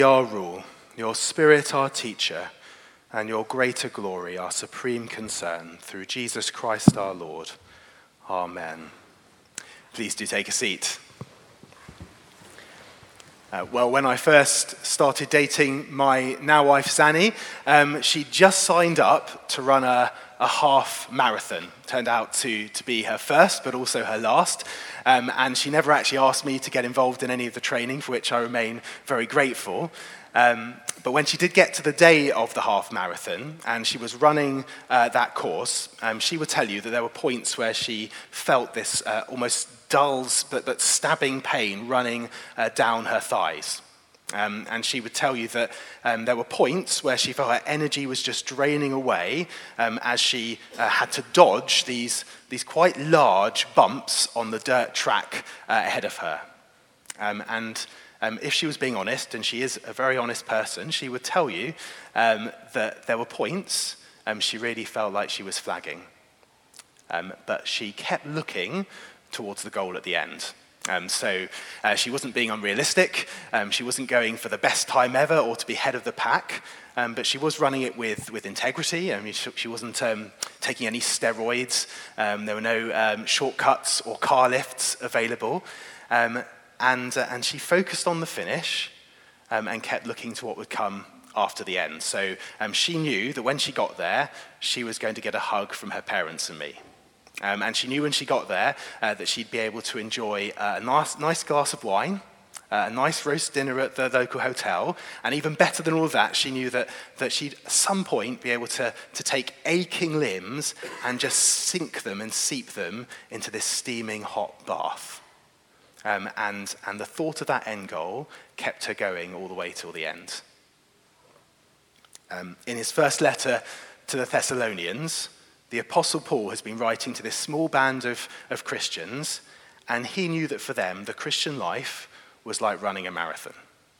Our rule, your Spirit our teacher, and your greater glory our supreme concern, through Jesus Christ our Lord. Amen. Please do take a seat. When I first started dating my now wife, Zanny, she just signed up to run a half marathon. Turned out to be her first, but also her last. And she never actually asked me to get involved in any of the training, for which I remain very grateful. But when she did get to the day of the half marathon and she was running that course, she would tell you that there were points where she felt this almost dull but stabbing pain running down her thighs. And she would tell you that there were points where she felt her energy was just draining away as she had to dodge these quite large bumps on the dirt track ahead of her. If she was being honest, and she is a very honest person, she would tell you that there were points she really felt like she was flagging. But she kept looking towards the goal at the end. So she wasn't being unrealistic, she wasn't going for the best time ever or to be head of the pack, but she was running it with integrity. I mean, she wasn't taking any steroids, there were no shortcuts or car lifts available, and she focused on the finish and kept looking to what would come after the end. So she knew that when she got there, she was going to get a hug from her parents and me. And she knew when she got there that she'd be able to enjoy a nice glass of wine, a nice roast dinner at the local hotel, and even better than all of that, she knew that she'd at some point be able to take aching limbs and just sink them and seep them into this steaming hot bath. And the thought of that end goal kept her going all the way till the end. In his first letter to the Thessalonians, the Apostle Paul has been writing to this small band of Christians, and he knew that for them, the Christian life was like running a marathon.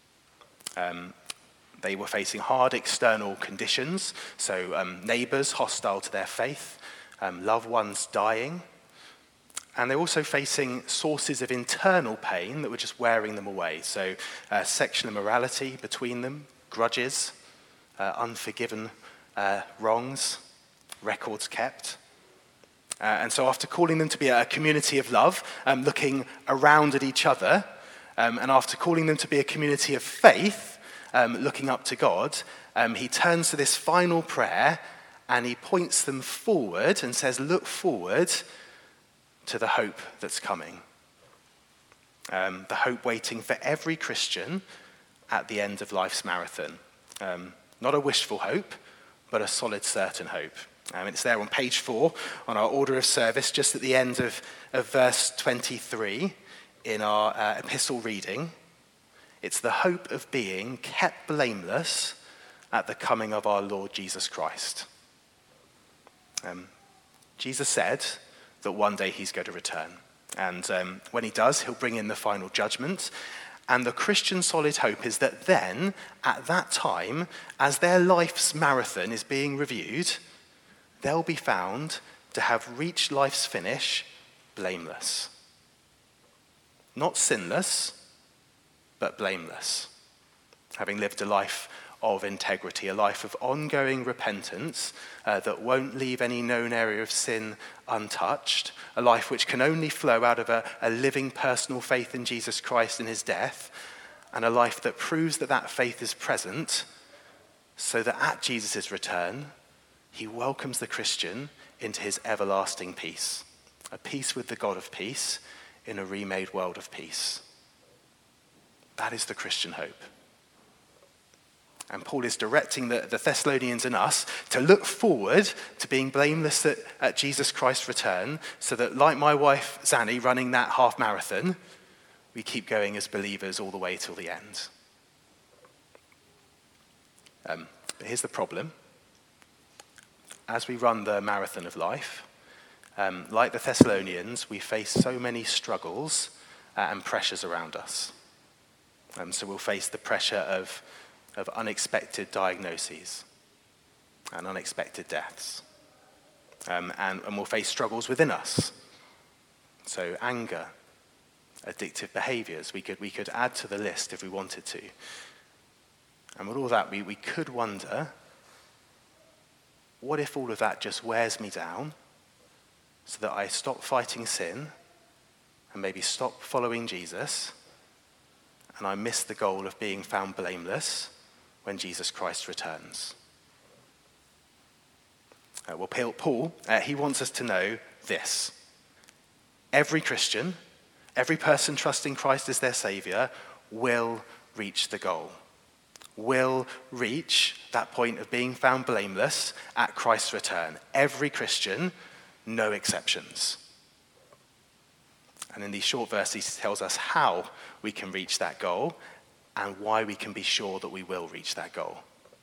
They were facing hard external conditions, so neighbors hostile to their faith, loved ones dying, and they're also facing sources of internal pain that were just wearing them away, so sexual immorality between them, grudges, unforgiven wrongs, records kept. And so after calling them to be a community of love, looking around at each other, and after calling them to be a community of faith, looking up to God, he turns to this final prayer and he points them forward and says, look forward to the hope that's coming. The hope waiting for every Christian at the end of life's marathon. Not a wishful hope, but a solid, certain hope. It's there on page 4 on our order of service, just at the end of verse 23 in our epistle reading. It's the hope of being kept blameless at the coming of our Lord Jesus Christ. Jesus said that one day he's going to return. And when he does, he'll bring in the final judgment. And the Christian solid hope is that then, at that time, as their life's marathon is being reviewed, they'll be found to have reached life's finish blameless. Not sinless, but blameless. Having lived a life of integrity, a life of ongoing repentance that won't leave any known area of sin untouched, a life which can only flow out of a living personal faith in Jesus Christ and his death, and a life that proves that faith is present, so that at Jesus' return, he welcomes the Christian into his everlasting peace, a peace with the God of peace in a remade world of peace. That is the Christian hope. And Paul is directing the Thessalonians and us to look forward to being blameless at Jesus Christ's return, so that, like my wife Zanny running that half marathon, we keep going as believers all the way till the end. But here's the problem. As we run the marathon of life, like the Thessalonians, we face so many struggles and pressures around us. So we'll face the pressure of unexpected diagnoses and unexpected deaths. And we'll face struggles within us. So anger, addictive behaviors, we could add to the list if we wanted to. And with all that, we could wonder, what if all of that just wears me down so that I stop fighting sin and maybe stop following Jesus, and I miss the goal of being found blameless when Jesus Christ returns? Paul, he wants us to know this. Every Christian, every person trusting Christ as their Saviour will reach the goal, will reach that point of being found blameless at Christ's return. Every Christian, no exceptions. And in these short verses, he tells us how we can reach that goal and why we can be sure that we will reach that goal.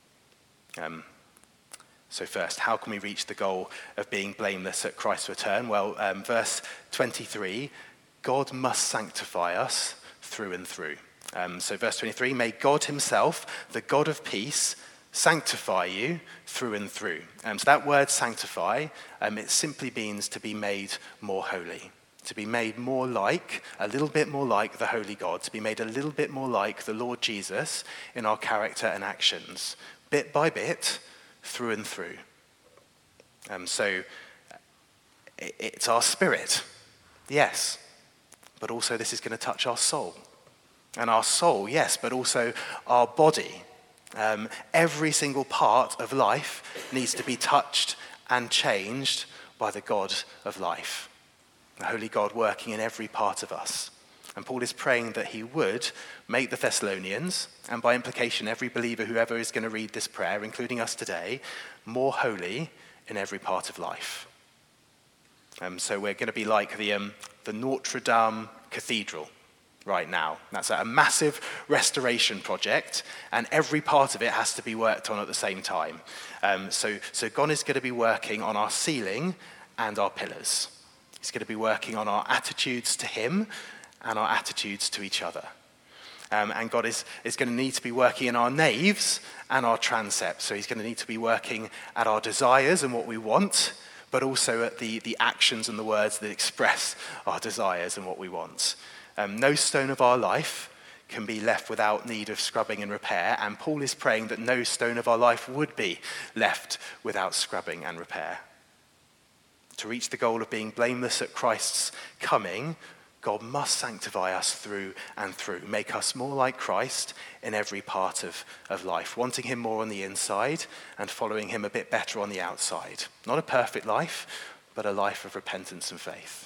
So first, how can we reach the goal of being blameless at Christ's return? Well, verse 23, God must sanctify us through and through. So verse 23, may God himself, the God of peace, sanctify you through and through. So that word sanctify, it simply means to be made more holy, to be made more like, a little bit more like the holy God, to be made a little bit more like the Lord Jesus in our character and actions, bit by bit, through and through. So it's our spirit, yes, but also this is going to touch our soul. And our soul, yes, but also our body. Every single part of life needs to be touched and changed by the God of life, the Holy God working in every part of us. And Paul is praying that he would make the Thessalonians, and by implication every believer, whoever is going to read this prayer, including us today, more holy in every part of life. So we're going to be like the Notre Dame Cathedral right now. That's a massive restoration project, and every part of it has to be worked on at the same time. So God is going to be working on our ceiling and our pillars. He's going to be working on our attitudes to him and our attitudes to each other. And God is going to need to be working in our naves and our transepts. So he's going to need to be working at our desires and what we want, but also at the actions and the words that express our desires and what we want. No stone of our life can be left without need of scrubbing and repair, and Paul is praying that no stone of our life would be left without scrubbing and repair. To reach the goal of being blameless at Christ's coming, God must sanctify us through and through, make us more like Christ in every part of life, wanting him more on the inside and following him a bit better on the outside. Not a perfect life, but a life of repentance and faith.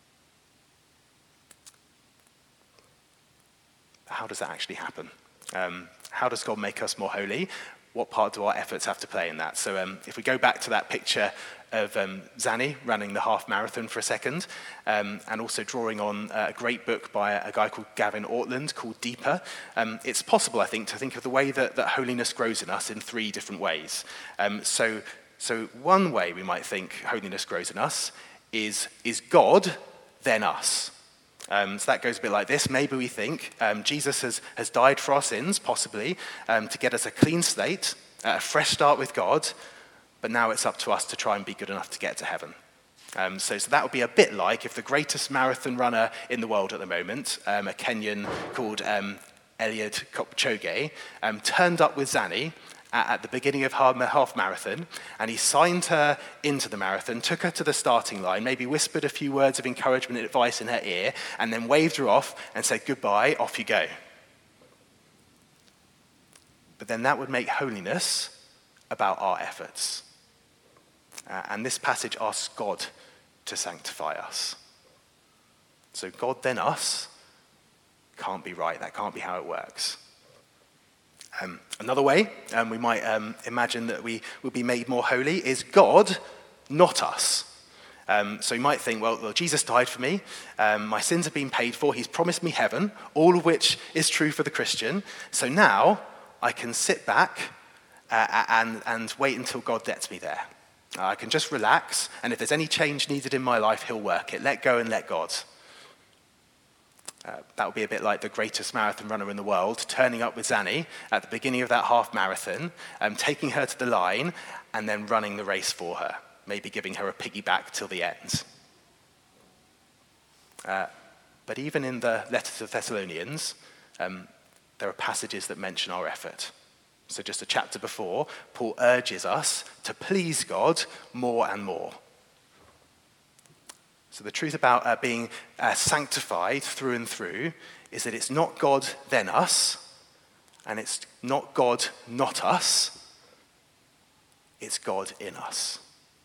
How does that actually happen? How does God make us more holy? What part do our efforts have to play in that? So if we go back to that picture of Zanny running the half marathon for a second, and also drawing on a great book by a guy called Gavin Ortland called Deeper, it's possible, I think, to think of the way that holiness grows in us in three different ways. So one way we might think holiness grows in us is God, then us. So that goes a bit like this. Maybe we think Jesus has died for our sins, possibly, to get us a clean slate, a fresh start with God, but now it's up to us to try and be good enough to get to heaven. So that would be a bit like if the greatest marathon runner in the world at the moment, a Kenyan called Eliud Kipchoge, turned up with Zanny at the beginning of half marathon, and he signed her into the marathon, took her to the starting line, maybe whispered a few words of encouragement and advice in her ear, and then waved her off and said, "Goodbye, off you go." But then that would make holiness about our efforts. And this passage asks God to sanctify us. So God, then us, can't be right. That can't be how it works. Another way we might imagine that we would be made more holy is God, not us. So you might think, well, Jesus died for me. My sins have been paid for. He's promised me heaven, all of which is true for the Christian. So now I can sit back and wait until God gets me there. I can just relax, and if there's any change needed in my life, he'll work it. Let go and let God. That would be a bit like the greatest marathon runner in the world, turning up with Zanny at the beginning of that half marathon, taking her to the line, and then running the race for her, maybe giving her a piggyback till the end. But even in the letter to the Thessalonians, there are passages that mention our effort. So just a chapter before, Paul urges us to please God more and more. So the truth about being sanctified through and through is that it's not God then us, and it's not God not us, it's God in us.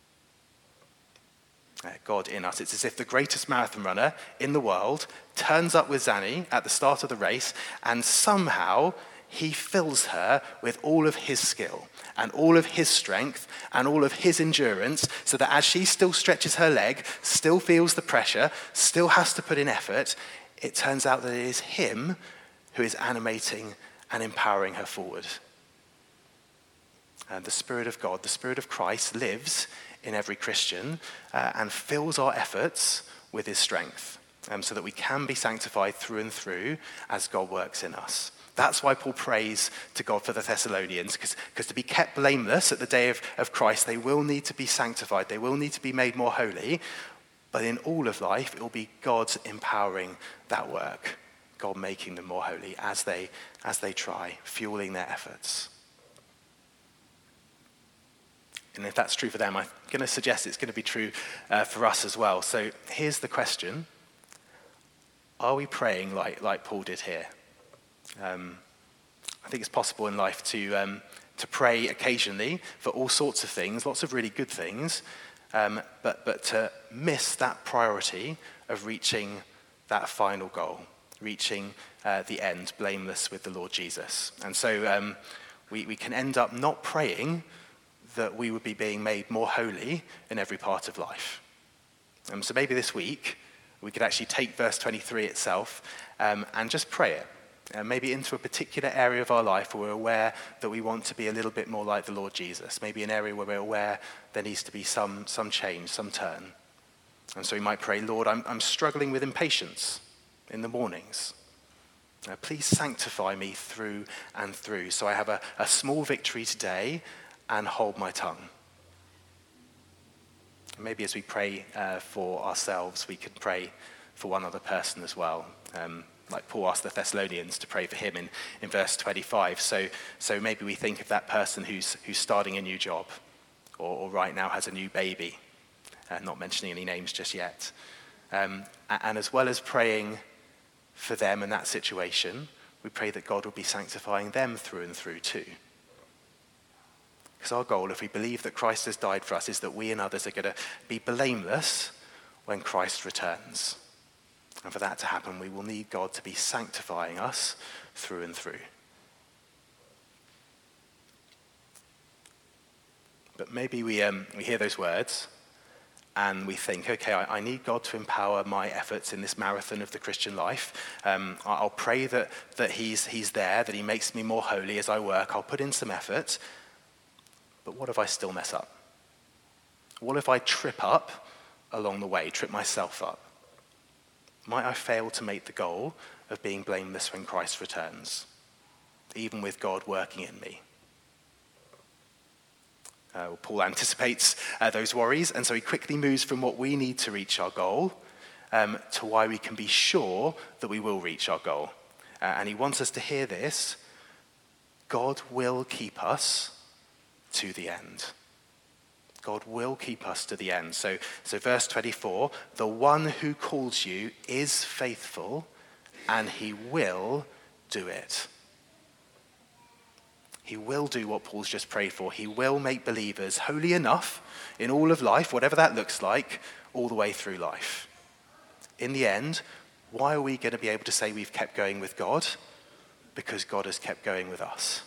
God in us. It's as if the greatest marathon runner in the world turns up with Zanny at the start of the race, and somehow he fills her with all of his skill and all of his strength and all of his endurance, so that as she still stretches her leg, still feels the pressure, still has to put in effort, it turns out that it is him who is animating and empowering her forward. And the Spirit of God, the Spirit of Christ, lives in every Christian and fills our efforts with his strength, so that we can be sanctified through and through as God works in us. That's why Paul prays to God for the Thessalonians, because to be kept blameless at the day of Christ, they will need to be sanctified. They will need to be made more holy. But in all of life, it will be God empowering that work, God making them more holy as they try, fueling their efforts. And if that's true for them, I'm going to suggest it's going to be true for us as well. So here's the question. Are we praying like Paul did here? I think it's possible in life to pray occasionally for all sorts of things, lots of really good things, but to miss that priority of reaching that final goal, reaching the end, blameless with the Lord Jesus. And so we can end up not praying that we would be being made more holy in every part of life. So maybe this week we could actually take verse 23 itself and just pray it. Maybe into a particular area of our life where we're aware that we want to be a little bit more like the Lord Jesus. Maybe an area where we're aware there needs to be some change, some turn. And so we might pray, Lord, I'm struggling with impatience in the mornings. Please sanctify me through and through so I have a small victory today and hold my tongue. Maybe as we pray for ourselves, we could pray for one other person as well. Like Paul asked the Thessalonians to pray for him in verse 25. So maybe we think of that person who's starting a new job or right now has a new baby, not mentioning any names just yet. And as well as praying for them in that situation, we pray that God will be sanctifying them through and through too. Because our goal, if we believe that Christ has died for us, is that we and others are going to be blameless when Christ returns. And for that to happen, we will need God to be sanctifying us through and through. But maybe we hear those words and we think, okay, I need God to empower my efforts in this marathon of the Christian life. I'll pray that he's there, that he makes me more holy as I work. I'll put in some effort. But what if I still mess up? What if I trip up along the way, trip myself up? Might I fail to make the goal of being blameless when Christ returns, even with God working in me? Paul anticipates those worries, and so he quickly moves from what we need to reach our goal to why we can be sure that we will reach our goal. And he wants us to hear this. God will keep us to the end. God will keep us to the end. So verse 24, the one who calls you is faithful and he will do it. He will do what Paul's just prayed for. He will make believers holy enough in all of life, whatever that looks like, all the way through life. In the end, why are we going to be able to say we've kept going with God? Because God has kept going with us.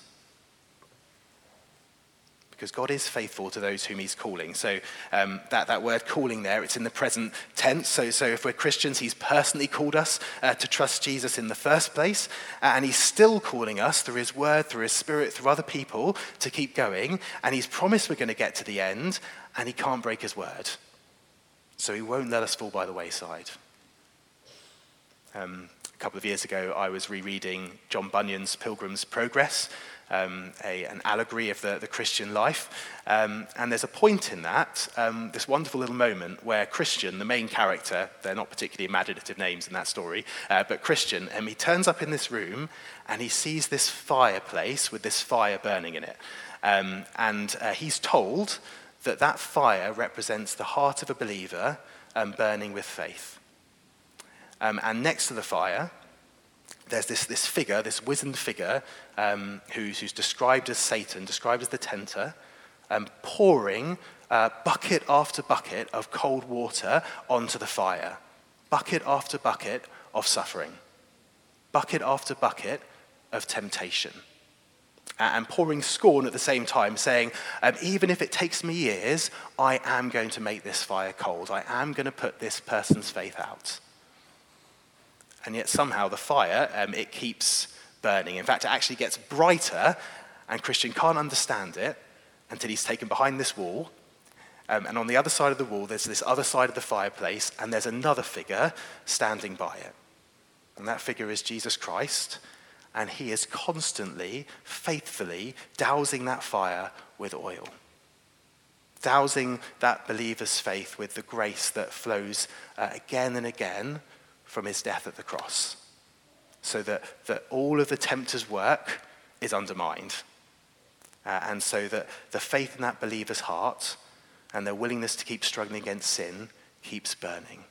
Because God is faithful to those whom he's calling. So that word calling there, it's in the present tense. So if we're Christians, he's personally called us to trust Jesus in the first place. And he's still calling us through his word, through his spirit, through other people to keep going. And he's promised we're going to get to the end. And he can't break his word. So he won't let us fall by the wayside. A couple of years ago, I was rereading John Bunyan's Pilgrim's Progress, an allegory of the Christian life. And there's a point in that, this wonderful little moment where Christian, the main character, they're not particularly imaginative names in that story, but Christian, he turns up in this room and he sees this fireplace with this fire burning in it. And he's told that fire represents the heart of a believer burning with faith. And next to the fire, there's this figure, this wizened figure, who's described as Satan, described as the tempter, pouring bucket after bucket of cold water onto the fire. Bucket after bucket of suffering. Bucket after bucket of temptation. And pouring scorn at the same time, saying, even if it takes me years, I am going to make this fire cold. I am going to put this person's faith out. And yet somehow the fire, it keeps burning. In fact, it actually gets brighter, and Christian can't understand it until he's taken behind this wall. And on the other side of the wall, there's this other side of the fireplace, and there's another figure standing by it. And that figure is Jesus Christ, and he is constantly, faithfully dousing that fire with oil. Dousing that believer's faith with the grace that flows again and again from his death at the cross. So that all of the tempter's work is undermined. And so that the faith in that believer's heart and their willingness to keep struggling against sin keeps burning.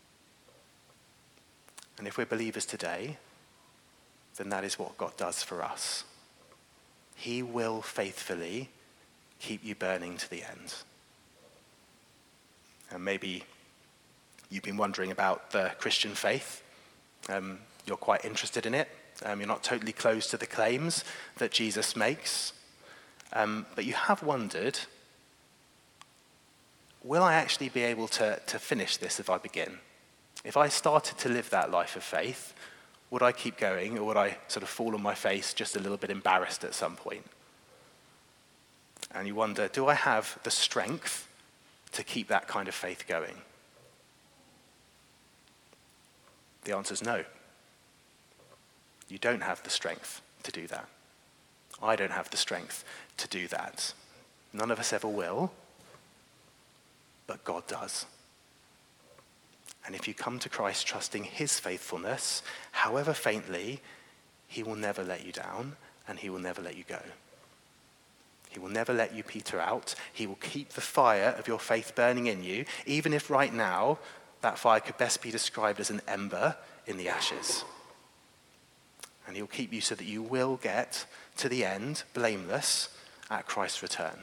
And if we're believers today, then that is what God does for us. He will faithfully keep you burning to the end. And maybe you've been wondering about the Christian faith. You're quite interested in it. You're not totally close to the claims that Jesus makes. But you have wondered, will I actually be able to finish this if I begin? If I started to live that life of faith, would I keep going, or would I sort of fall on my face just a little bit embarrassed at some point? And you wonder, do I have the strength to keep that kind of faith going? The answer is no. You don't have the strength to do that. I don't have the strength to do that. None of us ever will, but God does. And if you come to Christ trusting his faithfulness, however faintly, he will never let you down and he will never let you go. He will never let you peter out. He will keep the fire of your faith burning in you, even if right now that fire could best be described as an ember in the ashes. And he'll keep you so that you will get to the end blameless at Christ's return.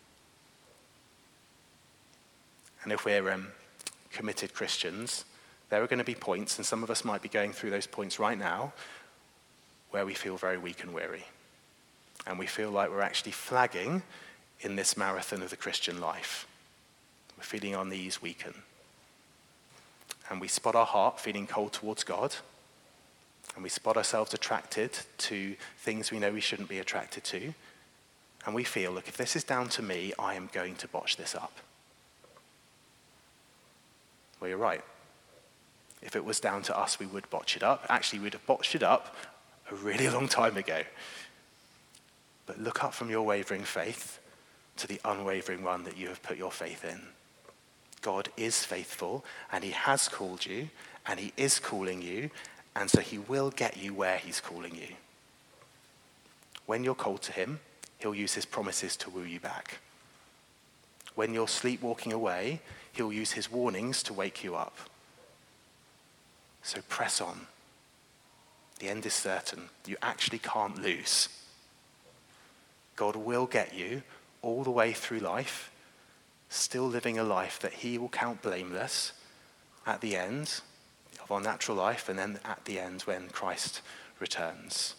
And if we're committed Christians, there are going to be points, and some of us might be going through those points right now, where we feel very weak and weary. And we feel like we're actually flagging in this marathon of the Christian life. We're feeling our knees weaken. And we spot our heart feeling cold towards God. And we spot ourselves attracted to things we know we shouldn't be attracted to. And we feel, look, if this is down to me, I am going to botch this up. Well, you're right. If it was down to us, we would botch it up. Actually, we'd have botched it up a really long time ago. But look up from your wavering faith to the unwavering one that you have put your faith in. God is faithful, and he has called you, and he is calling you, and so he will get you where he's calling you. When you're called to him, he'll use his promises to woo you back. When you're sleepwalking away, he'll use his warnings to wake you up. So press on. The end is certain. You actually can't lose. God will get you all the way through life, still living a life that he will count blameless at the end of our natural life, and then at the end when Christ returns.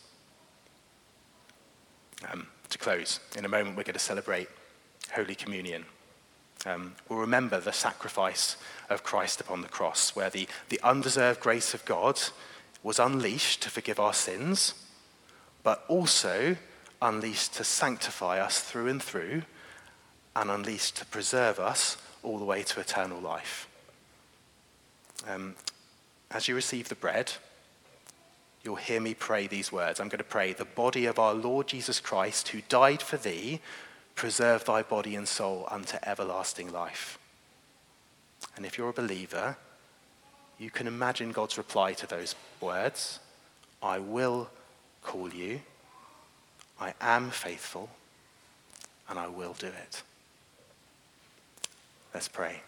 To close, in a moment we're going to celebrate Holy Communion. We'll remember the sacrifice of Christ upon the cross, where the undeserved grace of God was unleashed to forgive our sins, but also unleashed to sanctify us through and through, and unleashed to preserve us all the way to eternal life. As you receive the bread, you'll hear me pray these words. I'm going to pray, the body of our Lord Jesus Christ, who died for thee, preserve thy body and soul unto everlasting life. And if you're a believer, you can imagine God's reply to those words. I will call you. I am faithful, and I will do it. Let's pray.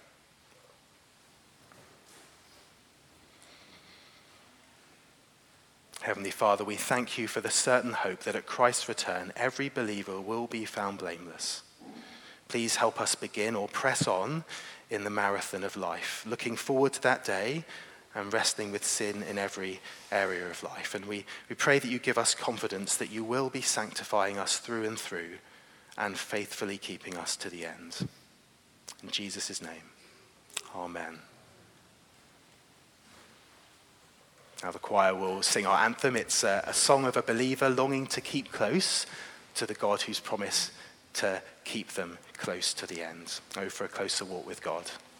Heavenly Father, we thank you for the certain hope that at Christ's return, every believer will be found blameless. Please help us begin or press on in the marathon of life, looking forward to that day and wrestling with sin in every area of life. And we pray that you give us confidence that you will be sanctifying us through and through and faithfully keeping us to the end. In Jesus' name, amen. Now the choir will sing our anthem. It's a song of a believer longing to keep close to the God who's promised to keep them close to the end. Oh, for a closer walk with God.